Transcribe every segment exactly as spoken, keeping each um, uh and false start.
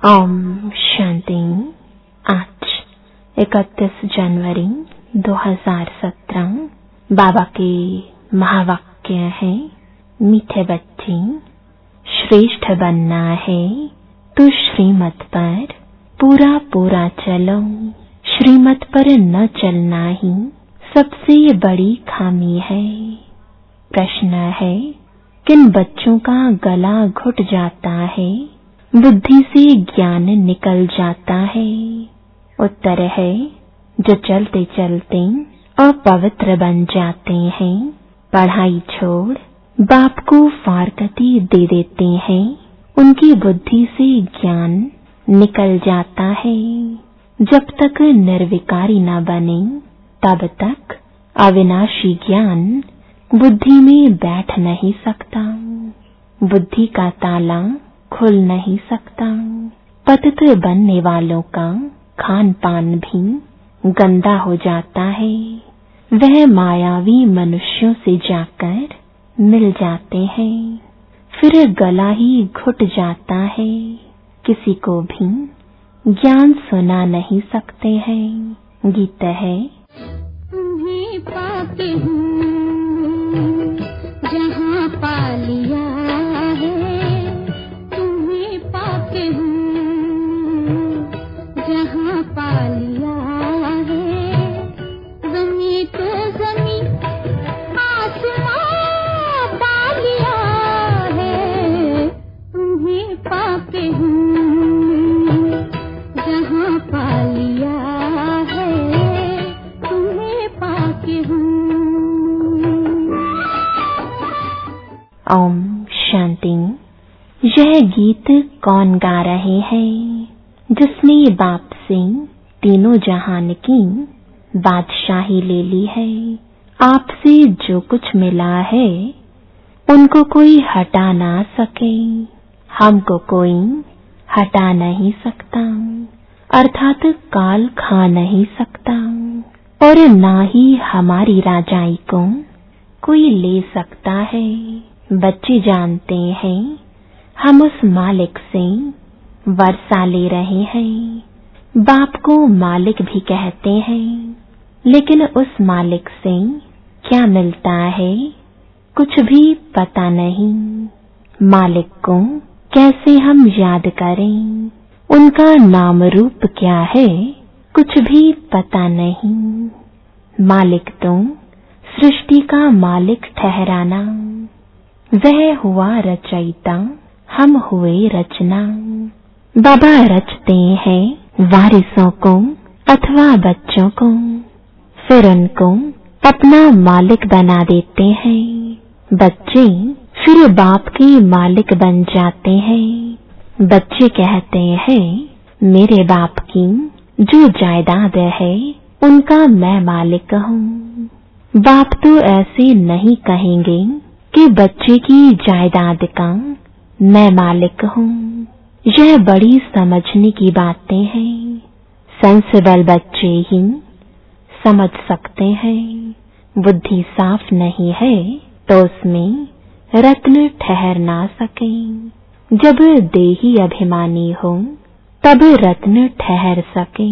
ओम शांति। आज इकतीस जनवरी दो हज़ार सत्रह। बाबा के महावाक्य है, मीठे बच्चे, श्रेष्ठ बनना है तो श्रीमत पर पूरा पूरा चलो। श्रीमत पर न चलना ही सबसे बड़ी खामी है। प्रश्न है, किन बच्चों का गला घुट जाता है, बुद्धि से ज्ञान निकल जाता है? उत्तर है, जो चलते चलते अपवित्र बन जाते हैं, पढ़ाई छोड़ बाप को फारकती दे देते हैं, उनकी बुद्धि से ज्ञान निकल जाता है। जब तक निर्विकारी न बने तब तक अविनाशी ज्ञान बुद्धि में बैठ नहीं सकता। बुद्धि का ताला खुल नहीं सकता। पतित बनने वालों का खान पान भी गंदा हो जाता है। वह मायावी मनुष्यों से जाकर मिल जाते हैं, फिर गला ही घुट जाता है। किसी को भी ज्ञान सुना नहीं सकते हैं। गीत है, तुम्हें पाके हूँ जहाँ पा लिया है, तुम्हें पाके हूँ जहाँ पा लिया है। ज़मीं तो ज़मीं आसमां पा लिया है, तुम्हें पाके हूँ जहाँ पा लिया है, तुम्हें पाके हूँ। ओम शांति। यह गीत कौन गा रहे हैं? जिसने बाप से तीनों जहान की बादशाही ले ली है। आपसे जो कुछ मिला है उनको कोई हटा ना सके, हमको कोई हटा नहीं सकता, अर्थात काल खा नहीं सकता, और ना ही हमारी राजाई को कोई ले सकता है। बच्चे जानते हैं हम उस मालिक से वर्षा ले रहे हैं। बाप को मालिक भी कहते हैं, लेकिन उस मालिक से क्या मिलता है कुछ भी पता नहीं। मालिक को कैसे हम याद करें, उनका नाम रूप क्या है कुछ भी पता नहीं। मालिक तो सृष्टि का मालिक ठहराना। वह हुआ रचयिता, हम हुए रचना। बाबा रचते हैं वारिसों को अथवा बच्चों को, फिर उनको अपना मालिक बना देते हैं। बच्चे फिर बाप के मालिक बन जाते हैं। बच्चे कहते हैं, मेरे बाप की जो जायदाद है उनका मैं मालिक हूँ। बाप तो ऐसे नहीं कहेंगे कि बच्चे की जायदाद का मैं मालिक हूँ। यह बड़ी समझने की बातें हैं। सेंसिबल बच्चे ही समझ सकते हैं। बुद्धि साफ नहीं है तो उसमें रत्न ठहर ना सके। जब देही अभिमानी हो तब रत्न ठहर सके।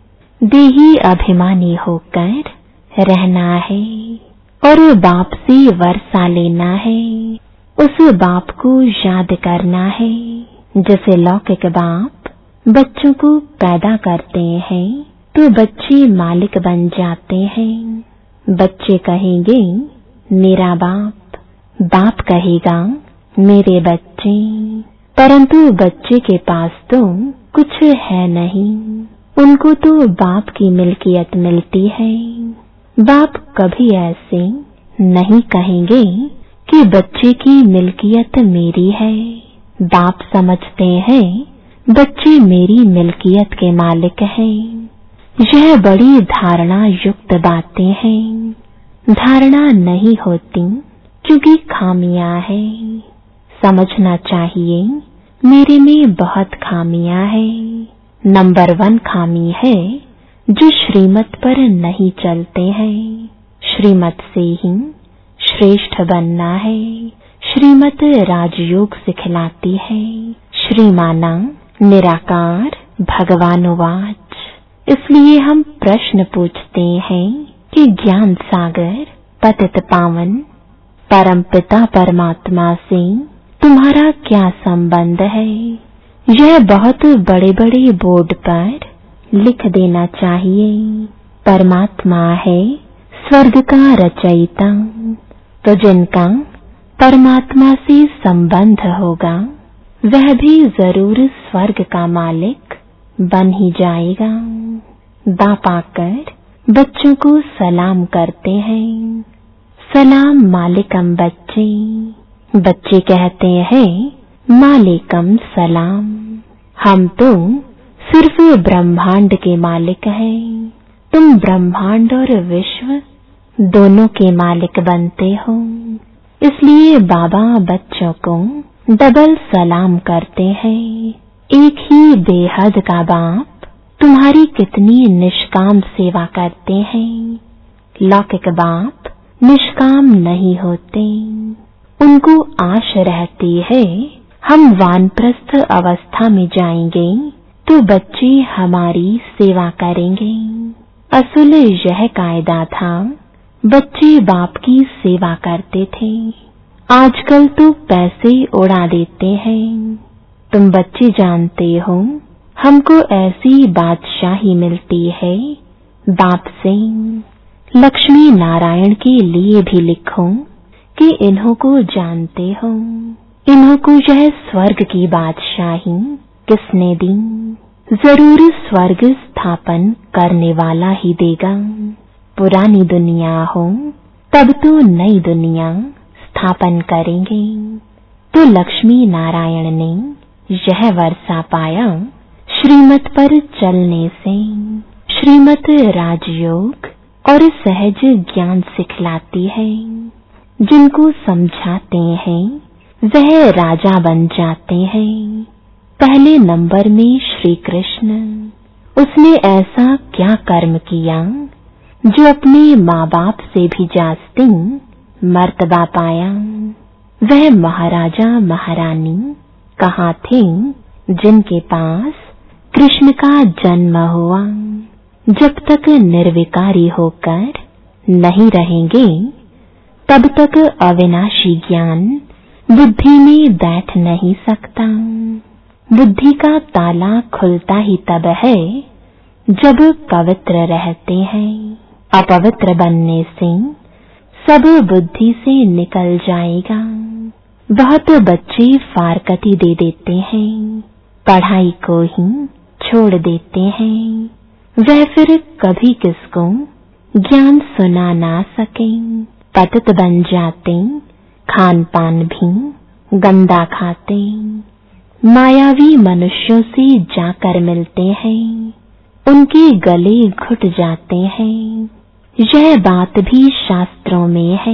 देही अभिमानी होकर रहना है और बाप से वर्षा लेना है। उस बाप को याद करना है। जैसे लौकिक बाप बच्चों को पैदा करते हैं तो बच्चे मालिक बन जाते हैं। बच्चे कहेंगे मेरा बाप, बाप कहेगा मेरे बच्चे, परंतु बच्चे के पास तो कुछ है नहीं। उनको तो बाप की मिल्कियत मिलती है। बाप कभी ऐसे नहीं कहेंगे कि बच्चे की मिल्कियत मेरी है। बाप समझते हैं बच्चे मेरी मिल्कियत के मालिक हैं। यह बड़ी धारणा युक्त बातें हैं। धारणा नहीं होती क्योंकि खामियां हैं। समझना चाहिए मेरे में बहुत खामियां हैं। नंबर वन खामी है जो श्रीमत पर नहीं चलते हैं। श्रीमत से ही श्रेष्ठ बनना है। श्रीमत राजयोग सिखलाती है। श्रीमाना निराकार भगवानुवाच। इसलिए हम प्रश्न पूछते हैं कि ज्ञान सागर पतित पावन परमपिता परमात्मा से तुम्हारा क्या संबंध है? यह बहुत बड़े बड़े बोर्ड पर लिख देना चाहिए। परमात्मा है स्वर्ग का रचयिता, तो जिनका परमात्मा से संबंध होगा वह भी जरूर स्वर्ग का मालिक बन ही जाएगा। बाप आकर बच्चों को सलाम करते हैं, सलाम मालिकम बच्चे। बच्चे कहते हैं मालिकम सलाम। हम तो सिर्फ ब्रह्मांड के मालिक हैं, तुम ब्रह्मांड और विश्व दोनों के मालिक बनते हो। इसलिए बाबा बच्चों को डबल सलाम करते हैं। एक ही बेहद का बाप तुम्हारी कितनी निष्काम सेवा करते हैं। लौकिक बाप निष्काम नहीं होते, उनको आश रहती है हम वानप्रस्थ अवस्था में जाएंगे तो बच्चे हमारी सेवा करेंगे। असल यह कायदा था, बच्चे बाप की सेवा करते थे। आजकल तो पैसे उड़ा देते हैं। तुम बच्चे जानते हो हमको ऐसी बादशाही मिलती है बाप से। लक्ष्मी नारायण के लिए भी लिखो कि इन्हों को जानते हो, इन्हों को यह स्वर्ग की बादशाही किसने दी? जरूर स्वर्ग स्थापन करने वाला ही देगा। पुरानी दुनिया हो तब तो नई दुनिया स्थापन करेंगे। तो लक्ष्मी नारायण ने यह वर्षा पाया श्रीमत पर चलने से। श्रीमत राजयोग और सहज ज्ञान सिखलाती है। जिनको समझाते हैं वह राजा बन जाते हैं। पहले नंबर में श्री कृष्ण, उसने ऐसा क्या कर्म किया जो अपने माँ बाप से भी जास्ती मर्तबा पाया? वह महाराजा महारानी कहाँ थे जिनके पास कृष्ण का जन्म हुआ? जब तक निर्विकारी होकर नहीं रहेंगे तब तक अविनाशी ज्ञान बुद्धि में बैठ नहीं सकता। बुद्धि का ताला खुलता ही तब है जब पवित्र रहते हैं। अपवित्र बनने से सब बुद्धि से निकल जाएगा। बहुत बच्चे फारकती दे देते हैं, पढ़ाई को ही छोड़ देते हैं। वह फिर कभी किसको ज्ञान सुना ना सके, पतित बन जाते, खान पान भी गंदा खाते। मायावी मनुष्यों से जाकर मिलते हैं, उनके गले घुट जाते हैं। यह बात भी शास्त्रों में है।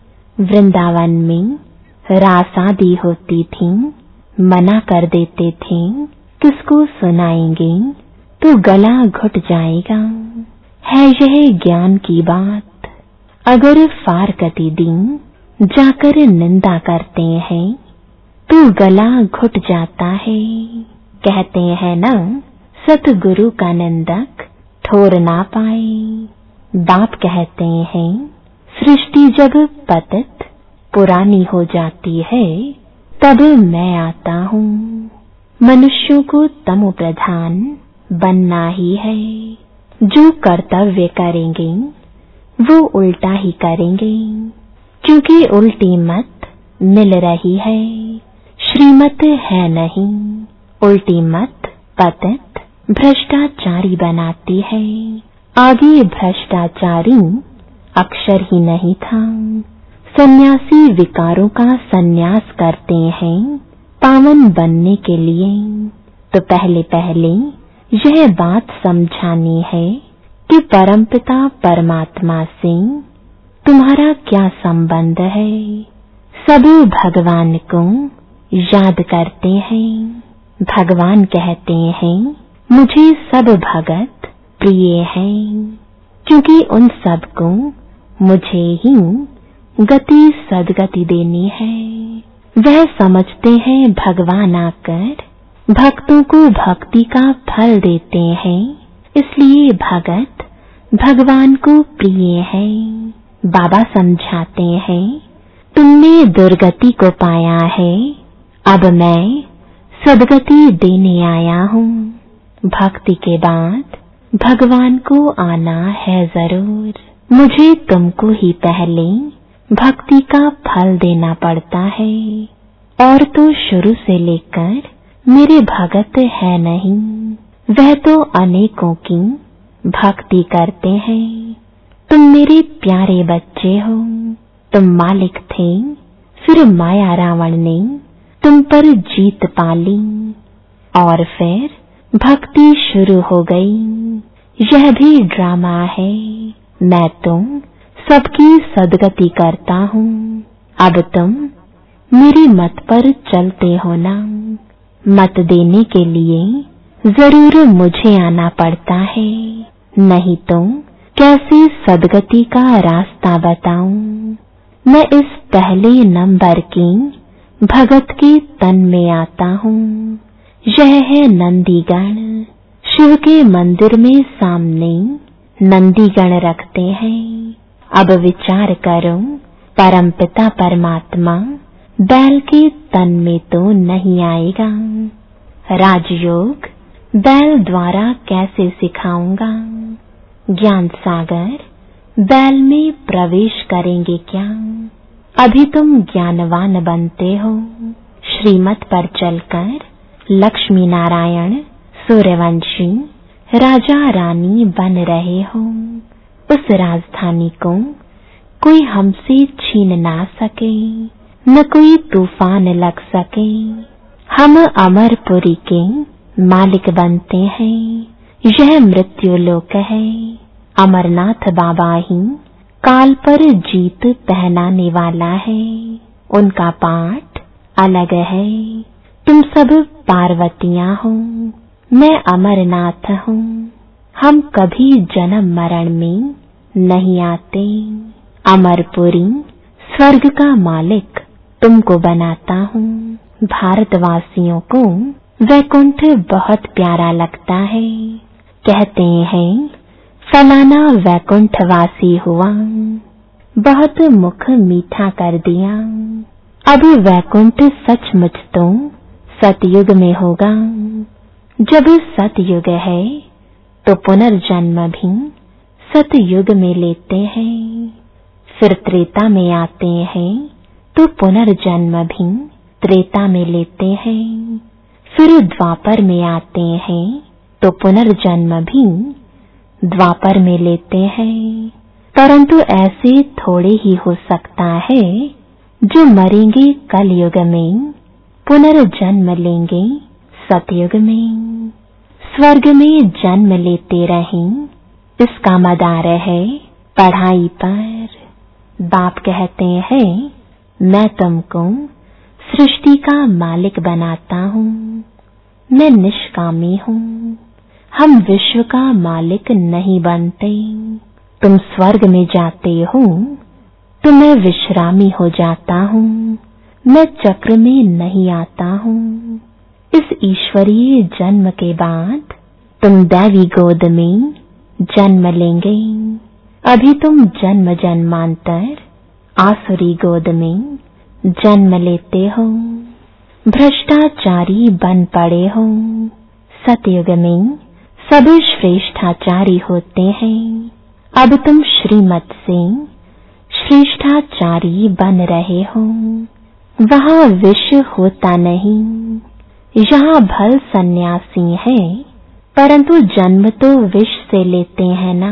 वृंदावन में रास आदि होती थी, मना कर देते थे किसको सुनाएंगे तो गला घुट जाएगा। है यह ज्ञान की बात। अगर फारकती दिन जाकर निंदा करते हैं तो गला घुट जाता है। कहते हैं ना, सतगुरु का निंदक ठोर ना पाए। बाप कहते हैं सृष्टि जब पतित पुरानी हो जाती है तब मैं आता हूँ। मनुष्यों को तमो प्रधान बनना ही है। जो कर्तव्य करेंगे वो उल्टा ही करेंगे, क्योंकि उल्टी मत मिल रही है, श्रीमत है नहीं। उल्टी मत पतित भ्रष्टाचारी बनाती है। आगे भ्रष्टाचारी अक्षर ही नहीं था। सन्यासी विकारों का सन्यास करते हैं पावन बनने के लिए। तो पहले पहले यह बात समझानी है कि परमपिता परमात्मा से तुम्हारा क्या संबंध है। सब भगवान को याद करते हैं। भगवान कहते हैं मुझे सब भगत प्रिय हैं, क्योंकि उन सब को मुझे ही गति सदगति देनी है। वह समझते हैं भगवान आकर भक्तों को भक्ति का फल देते हैं, इसलिए भगत भगवान को प्रिय है। बाबा समझाते हैं, तुमने दुर्गति को पाया है, अब मैं सदगति देने आया हूँ। भक्ति के बाद भगवान को आना है जरूर। मुझे तुमको ही पहले भक्ति का फल देना पड़ता है, और तो शुरू से लेकर मेरे भगत है नहीं, वह तो अनेकों की भक्ति करते हैं। तुम मेरे प्यारे बच्चे हो, तुम मालिक थे, फिर माया रावण ने तुम पर जीत पाली, और फिर भक्ति शुरू हो गई। यह भी ड्रामा है। मैं तुम सबकी सदगति करता हूँ। अब तुम मेरी मत पर चलते हो ना। मत देने के लिए जरूर मुझे आना पड़ता है, नहीं तो कैसे सदगति का रास्ता बताऊं। मैं इस पहले नंबर की भगत के तन में आता हूँ। यह है नंदीगण। शिव के मंदिर में सामने नंदीगण रखते हैं। अब विचार करो, परमपिता परमात्मा बैल के तन में तो नहीं आएगा। राजयोग बैल द्वारा कैसे सिखाऊंगा। ज्ञान सागर बैल में प्रवेश करेंगे क्या। अभी तुम ज्ञानवान बनते हो। श्रीमत पर चलकर लक्ष्मी नारायण सूर्यवंशी राजा रानी बन रहे हो। उस राजधानी को कोई हमसे छीन ना सके, न कोई तूफान लग सके। हम अमरपुरी के मालिक बनते हैं। यह मृत्यु लोक है। अमरनाथ बाबा ही काल पर जीत पहनाने वाला है। उनका पाठ अलग है। तुम सब पार्वतियां हो, मैं अमरनाथ हूँ। हम कभी जन्म मरण में नहीं आते। अमरपुरी स्वर्ग का मालिक तुमको बनाता हूँ। भारतवासियों को वैकुंठ बहुत प्यारा लगता है। कहते हैं फलाना वैकुंठवासी हुआ, बहुत मुख मीठा कर दिया। अब वैकुंठ सचमुच तो सतयुग में होगा। जब सतयुग है तो पुनर्जन्म भी सतयुग में लेते हैं। फिर त्रेता में आते हैं तो पुनर्जन्म भी त्रेता में लेते हैं। फिर द्वापर में आते हैं तो पुनर्जन्म भी द्वापर में लेते हैं। परंतु ऐसे थोड़े ही हो सकता है जो मरेंगे कलयुग में, पुनर्जन्म लेंगे सतयुग में। स्वर्ग में जन्म लेते रहें, इसका मदार है पढ़ाई पर। बाप कहते हैं मैं तुमको सृष्टि का मालिक बनाता हूँ। मैं निष्कामी हूँ। हम विश्व का मालिक नहीं बनते। तुम स्वर्ग में जाते हो तो मैं विश्रामी हो जाता हूँ। मैं चक्र में नहीं आता हूँ। इस ईश्वरीय जन्म के बाद तुम दैवी गोद में जन्म लेंगे। अभी तुम जन्म जन्मांतर आसुरी गोद में जन्म लेते हो। भ्रष्टाचारी बन पड़े हो। सतयुग में सब श्रेष्ठाचारी होते हैं। अब तुम श्रीमत से श्रेष्ठाचारी बन रहे हो। वहाँ विष होता नहीं। यहाँ भल सन्यासी है, परंतु जन्म तो विष से लेते हैं ना।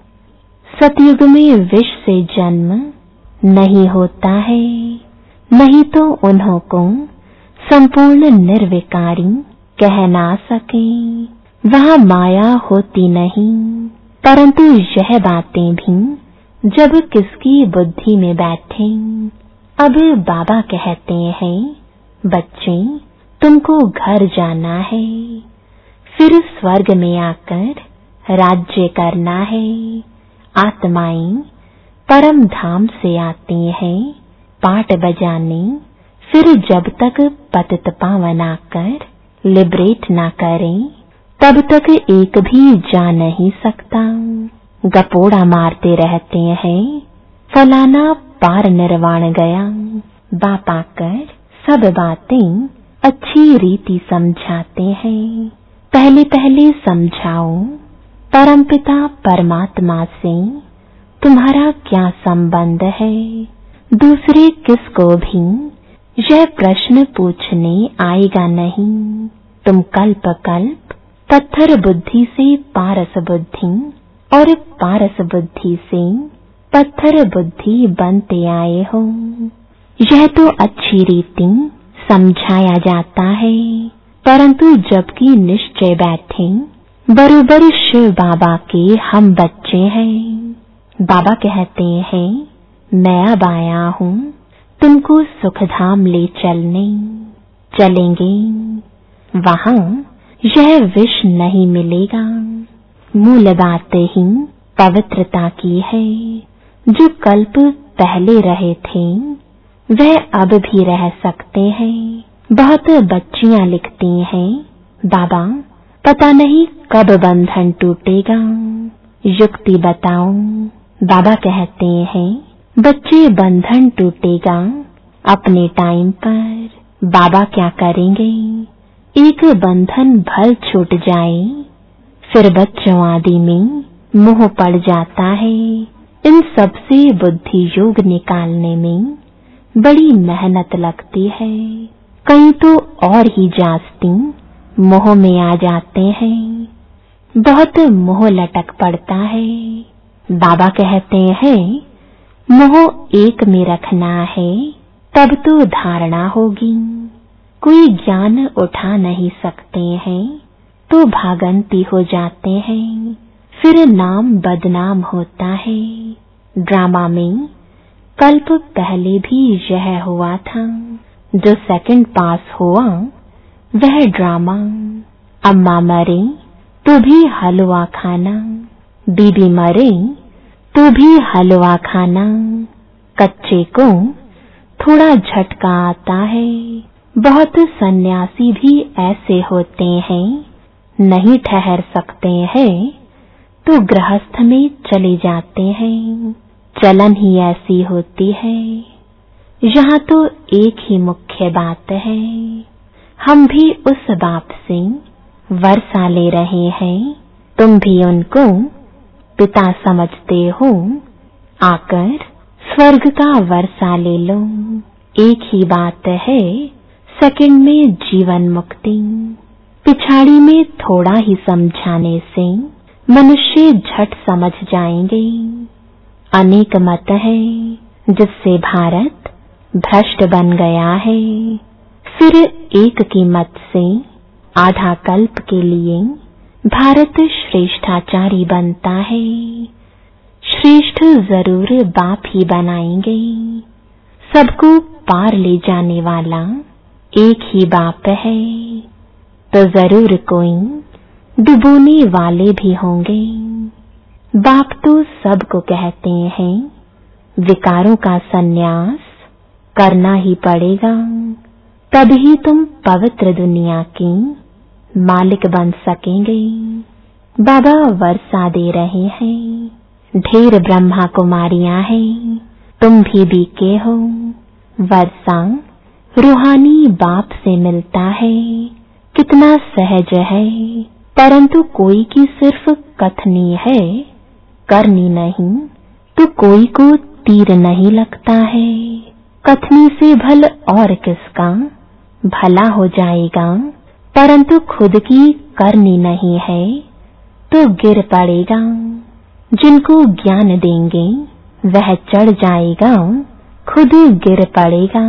सतयुग में विष से जन्म नहीं होता है, नहीं तो उन्हों को संपूर्ण निर्विकारी कह ना सके। वहाँ माया होती नहीं, परंतु यह बातें भी जब किसकी बुद्धि में बैठे। अब बाबा कहते हैं बच्चे तुमको घर जाना है, फिर स्वर्ग में आकर राज्य करना है। आत्माएं परम धाम से आती हैं पाट बजाने, फिर जब तक पतित पावन आकर लिबरेट ना करें तब तक एक भी जा नहीं सकता। गपोड़ा मारते रहते हैं, फलाना पार निर्वाण गया। बाप आकर सब बातें अच्छी रीति समझाते हैं। पहले पहले समझाओ परमपिता परमात्मा से तुम्हारा क्या संबंध है। दूसरे किसको भी यह प्रश्न पूछने आएगा नहीं। तुम कल्प कल्प पत्थर बुद्धि से पारस बुद्धि और पारस बुद्धि से पत्थर बुद्धि बनते आए हो। यह तो अच्छी रीति समझाया जाता है, परंतु जबकि निश्चय बैठे बरोबर शिव बाबा के हम बच्चे हैं। बाबा कहते हैं मैं अब आया हूँ तुमको सुखधाम ले चलने। चलेंगे वहाँ यह विष नहीं मिलेगा। मूल बात ही पवित्रता की है। जो कल्प पहले रहे थे वह अब भी रह सकते हैं। बहुत बच्चियां लिखती हैं बाबा पता नहीं कब बंधन टूटेगा, युक्ति बताओ। बाबा कहते हैं बच्चे बंधन टूटेगा अपने टाइम पर। बाबा क्या करेंगे, एक बंधन भल छूट जाए फिर बच्चों आदि में मोह पड़ जाता है। इन सब से बुद्धि योग निकालने में बड़ी मेहनत लगती है। कई तो और ही जास्ती मोह में आ जाते हैं। बहुत मोह लटक पड़ता है। बाबा कहते हैं मोह एक में रखना है तब तो धारणा होगी। कोई ज्ञान उठा नहीं सकते हैं तो भागंती हो जाते हैं, फिर नाम बदनाम होता है। ड्रामा में कल्प पहले भी यह हुआ था। जो सेकंड पास हुआ वह ड्रामा। अम्मा मरे तो भी हलवा खाना, बीबी मरे तो भी हलवा खाना। कच्चे को थोड़ा झटका आता है। बहुत सन्यासी भी ऐसे होते हैं, नहीं ठहर सकते हैं तो गृहस्थ में चले जाते हैं। चलन ही ऐसी होती है। यहाँ तो एक ही मुख्य बात है, हम भी उस बाप से वर्षा ले रहे हैं, तुम भी उनको पिता समझते हो। आकर स्वर्ग का वर्षा ले लो। एक ही बात है, सेकंड में जीवन मुक्ति। पिछाड़ी में थोड़ा ही समझाने से मनुष्य झट समझ जाएंगे। अनेक मत है जिससे भारत भ्रष्ट बन गया है। फिर एक की मत से आधा कल्प के लिए भारत श्रेष्ठाचारी बनता है। श्रेष्ठ जरूर बाप ही बनाएंगे। सबको पार ले जाने वाला एक ही बाप है, तो जरूर कोई डुबोने वाले भी होंगे। बाप तो सबको कहते हैं विकारों का संन्यास करना ही पड़ेगा, तभी तुम पवित्र दुनिया की मालिक बन सकेंगे। बाबा वर्षा दे रहे हैं, ढेर ब्रह्मा कुमारियां हैं, तुम भी बीके हो। वर्षा रूहानी बाप से मिलता है, कितना सहज है, परंतु कोई की सिर्फ कथनी है, करनी नहीं, तो कोई को तीर नहीं लगता है। कथनी से भल और किसका भला हो जाएगा, परंतु खुद की करनी नहीं है तो गिर पड़ेगा। जिनको ज्ञान देंगे वह चढ़ जाएगा, खुद गिर पड़ेगा।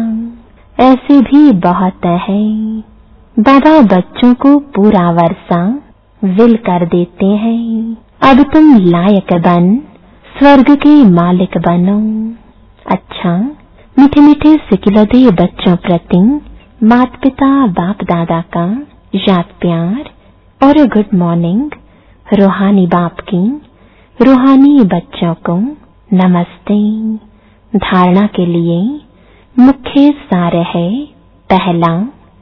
ऐसे भी बहुत है। बाबा बच्चों को पूरा वर्षा विल कर देते हैं, अब तुम लायक बन स्वर्ग के मालिक बनो। अच्छा, मीठे मीठे सिकिलदे बच्चों प्रति माता पिता बाप दादा का याद प्यार और गुड मॉर्निंग। रूहानी बाप की रूहानी बच्चों को नमस्ते। धारणा के लिए मुख्य सार है, पहला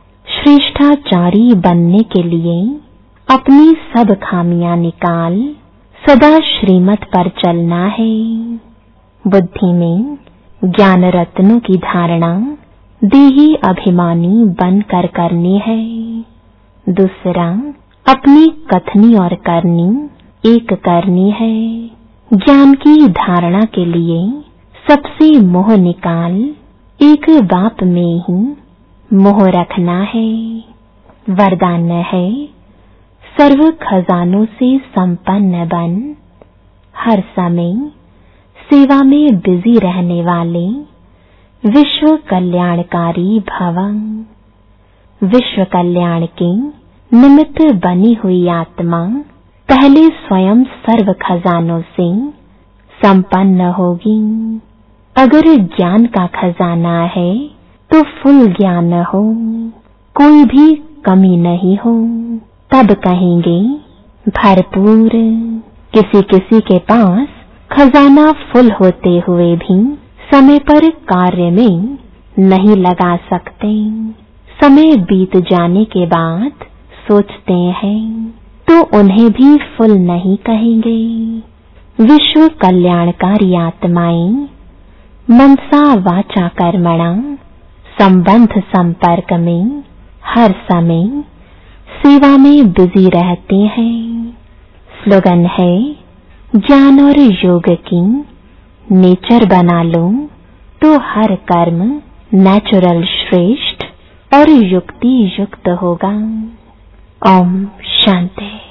श्रेष्ठाचारी बनने के लिए अपनी सब खामियां निकाल सदा श्रीमत पर चलना है। बुद्धि में ज्ञान रत्नों की धारणा देही अभिमानी बनकर करनी है। दूसरा, अपनी कथनी और करनी एक करनी है। ज्ञान की धारणा के लिए सबसे मोह निकाल एक बाप में ही मोह रखना है। वरदान है, सर्व खजानों से संपन्न बन हर समय सेवा में बिजी रहने वाले विश्व कल्याणकारी भव। विश्व कल्याण के निमित्त बनी हुई आत्मा पहले स्वयं सर्व खजानों से संपन्न होगी। अगर ज्ञान का खजाना है तो फुल ज्ञान हो, कोई भी कमी नहीं हो, तब कहेंगे भरपूर। किसी किसी के पास खजाना फुल होते हुए भी समय पर कार्य में नहीं लगा सकते। समय बीत जाने के बाद सोचते हैं तो उन्हें भी फुल नहीं कहेंगे। विश्व कल्याणकारी आत्माएं मनसा वाचा कर्मणा संबंध संपर्क में हर समय सेवा में बिजी रहते हैं। स्लोगन है, ज्ञान और योग की नेचर बना लो तो हर कर्म नेचुरल श्रेष्ठ और युक्ति युक्त होगा। ओम शांति।